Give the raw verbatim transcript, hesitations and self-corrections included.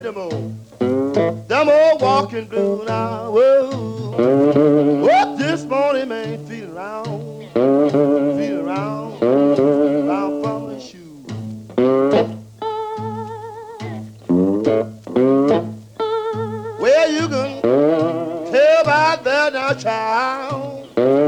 Them old, them old walking blue now. Whoa, what this morning man feel around, feel around, around from the shoe. Well, you can tell by that now, child.